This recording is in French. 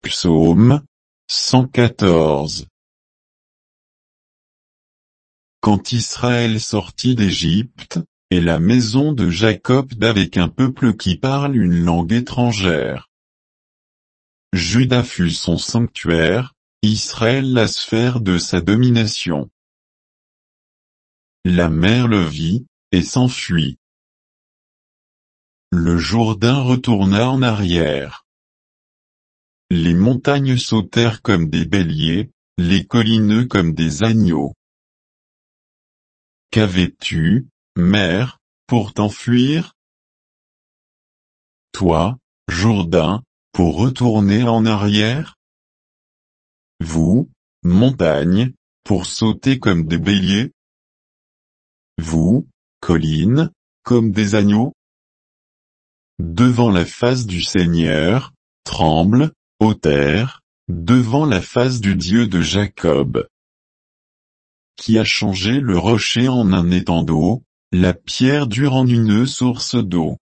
Psaume 114. Quand Israël sortit d'Égypte, et la maison de Jacob d'avec un peuple qui parle une langue étrangère. Juda fut son sanctuaire, Israël la sphère de sa domination. La mer le vit, et s'enfuit. Le Jourdain retourna en arrière. Les montagnes sautèrent comme des béliers, les collineux comme des agneaux. Qu'avais-tu, mer, pour t'enfuir? Toi, Jourdain, pour retourner en arrière? Vous, montagnes, pour sauter comme des béliers? Vous, collines, comme des agneaux? Devant la face du Seigneur, tremble, ô terre, devant la face du Dieu de Jacob. Qui a changé le rocher en un étang d'eau, la pierre dure en une source d'eau.